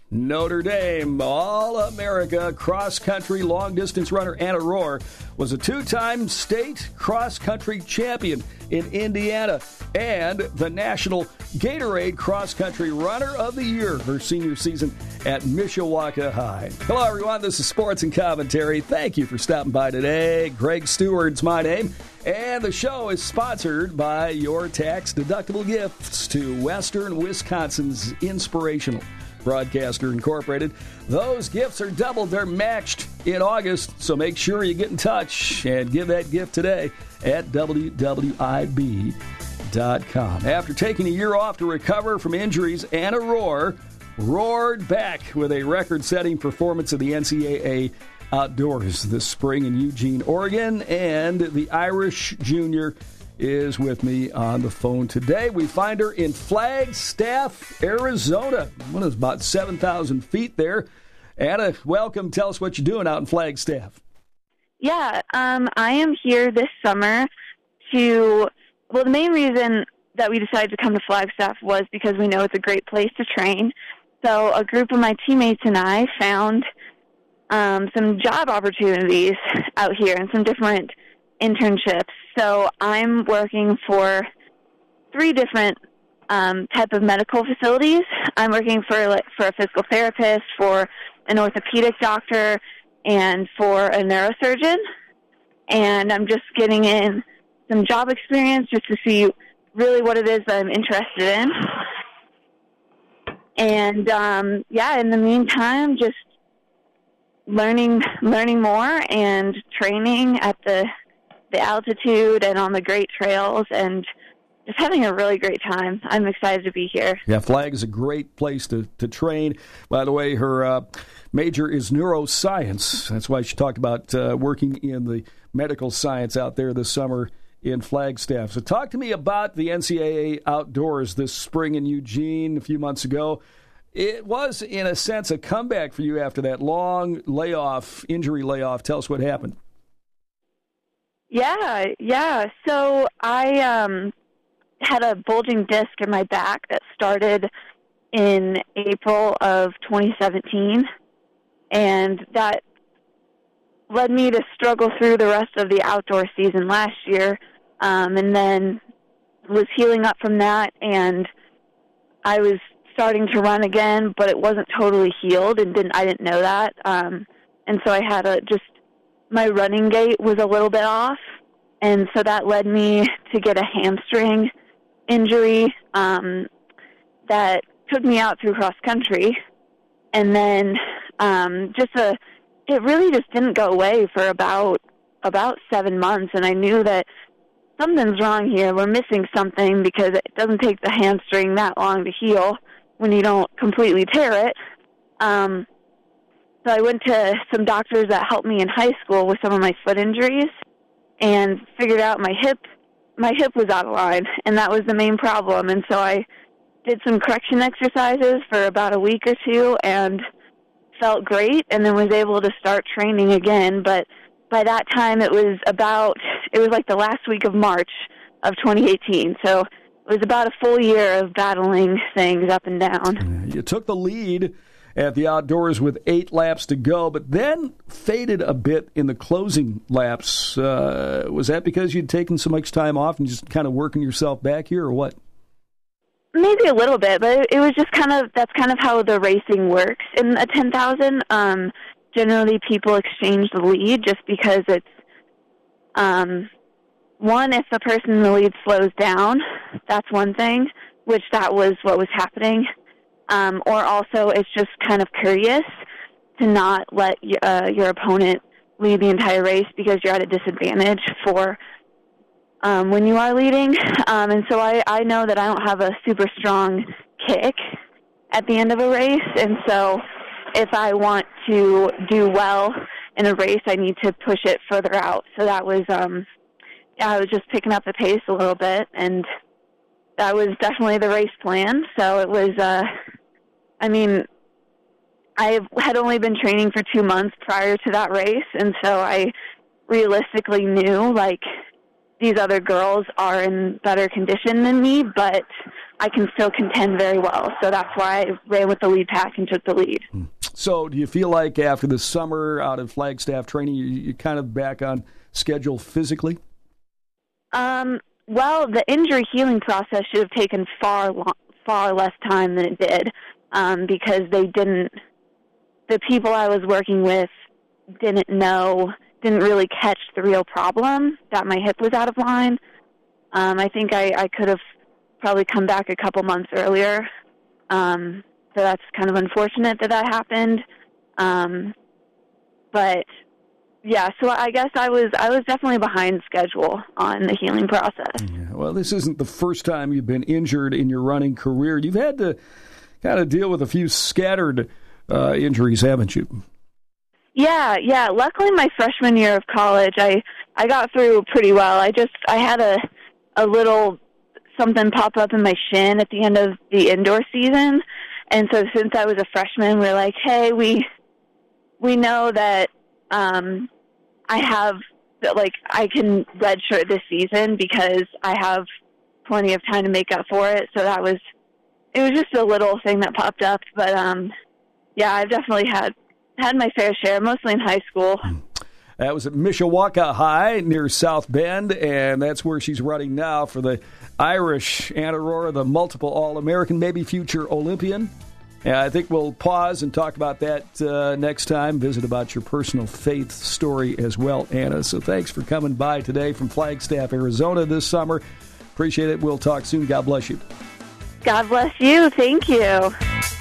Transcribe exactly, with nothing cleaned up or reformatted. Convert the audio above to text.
Notre Dame All-America cross-country long-distance runner Anna Rohr was a two-time state cross-country champion in Indiana and the National Gatorade Cross-Country Runner of the Year her senior season at Mishawaka High. Hello, everyone. This is Sports and Commentary. Thank you for stopping by today. Greg Stewart's my name, and the show is sponsored by your tax-deductible gifts to Western Wisconsin's Inspirational Broadcaster Incorporated. Those gifts are doubled. They're matched in August, so make sure you get in touch and give that gift today at W W I B dot com. After taking a year off to recover from injuries, Anna Rohr roared back with a record-setting performance of the N C double A Outdoors this spring in Eugene, Oregon, and the Irish Junior is with me on the phone today. We find her in Flagstaff, Arizona. What is about seven thousand feet there. Anna, welcome. Tell us what you're doing out in Flagstaff. Yeah, um, I am here this summer to, well, the main reason that we decided to come to Flagstaff was because we know it's a great place to train. So a group of my teammates and I found um, some job opportunities out here and some different internships. So I'm working for three different um, type of medical facilities. I'm working for like, for a physical therapist, for an orthopedic doctor, and for a neurosurgeon. And I'm just getting in some job experience just to see really what it is that I'm interested in. And um, yeah, in the meantime, just learning learning more and training at the the altitude and on the great trails, and just having a really great time. I'm excited to be here. Yeah, Flag is a great place to, to train. By the way, her uh, major is neuroscience. That's why she talked about uh, working in the medical science out there this summer in Flagstaff. So talk to me about the N C double A Outdoors this spring in Eugene a few months ago. It was, in a sense, a comeback for you after that long layoff, injury layoff. Tell us what happened. Yeah, yeah. So I um, had a bulging disc in my back that started in April of twenty seventeen, and that led me to struggle through the rest of the outdoor season last year, um, and then was healing up from that, and I was starting to run again, but it wasn't totally healed, and didn't I didn't know that, um, and so I had a just my running gait was a little bit off, and so that led me to get a hamstring injury um, that took me out through cross country, and then um, just a it really just didn't go away for about about seven months, and I knew that something's wrong here. We're missing something because it doesn't take the hamstring that long to heal when you don't completely tear it. Um, So I went to some doctors that helped me in high school with some of my foot injuries and figured out my hip my hip was out of line, and that was the main problem. And so I did some correction exercises for about a week or two and felt great, and then was able to start training again. But by that time it was about it was like the last week of March of twenty eighteen. So it was about a full year of battling things up and down. You took the lead at the Outdoors with eight laps to go, but then faded a bit in the closing laps. Uh, was that because you'd taken so much time off and just kind of working yourself back here, or what? Maybe a little bit, but it was just kind of, that's kind of how the racing works in a ten thousand. Um, generally, people exchange the lead just because it's, um, one, if the person in the lead slows down, that's one thing, which that was what was happening. Um, or also it's just kind of curious to not let uh, your opponent lead the entire race because you're at a disadvantage for um, when you are leading. Um, and so I, I know that I don't have a super strong kick at the end of a race. And so if I want to do well in a race, I need to push it further out. So that was, um, yeah, I was just picking up the pace a little bit, and that was definitely the race plan. So it was, uh, I mean, I had only been training for two months prior to that race, and so I realistically knew, like, these other girls are in better condition than me, but I can still contend very well. So that's why I ran with the lead pack and took the lead. So do you feel like after the summer out of Flagstaff training, you, you're kind of back on schedule physically? Um, well, the injury healing process should have taken far long, far less time than it did, um, because they didn't, the people I was working with didn't know, didn't really catch the real problem, that my hip was out of line. Um, I think I, I could have probably come back a couple months earlier. Um, so that's kind of unfortunate that that happened. Um, but yeah, so I guess I was I was definitely behind schedule on the healing process. Yeah, well, this isn't the first time you've been injured in your running career. You've had to kind of deal with a few scattered uh, injuries, haven't you? Yeah, yeah. Luckily, my freshman year of college, I, I got through pretty well. I just I had a a little something pop up in my shin at the end of the indoor season, and so since I was a freshman, we we're like, hey, we we know that um, I have that like I can redshirt this season because I have plenty of time to make up for it. So that was it was just a little thing that popped up, but um, yeah, I've definitely had. Had my fair share, mostly in high school. That was at Mishawaka High near South Bend, and that's where she's running now for the Irish Anna Rohrer, the multiple All-American, maybe future Olympian. And I think we'll pause and talk about that uh, next time, visit about your personal faith story as well, Anna. So thanks for coming by today from Flagstaff, Arizona this summer. Appreciate it. We'll talk soon. God bless you. God bless you. Thank you.